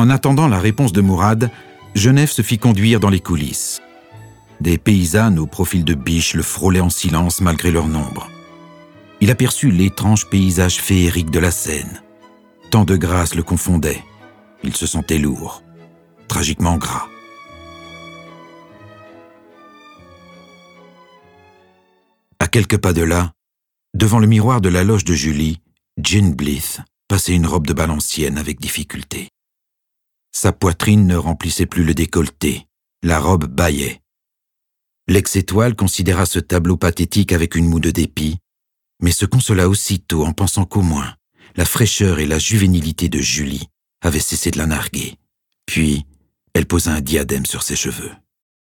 En attendant la réponse de Mourad, Genève se fit conduire dans les coulisses. Des paysannes au profil de biche le frôlaient en silence malgré leur nombre. Il aperçut l'étrange paysage féerique de la Seine. Tant de grâce le confondait. Il se sentait lourd, tragiquement gras. À quelques pas de là, devant le miroir de la loge de Julie, Jane Blyth passait une robe de bal ancienne avec difficulté. Sa poitrine ne remplissait plus le décolleté, la robe bâillait. L'ex-étoile considéra ce tableau pathétique avec une moue de dépit, mais se consola aussitôt en pensant qu'au moins, la fraîcheur et la juvénilité de Julie avaient cessé de la narguer. Puis, elle posa un diadème sur ses cheveux.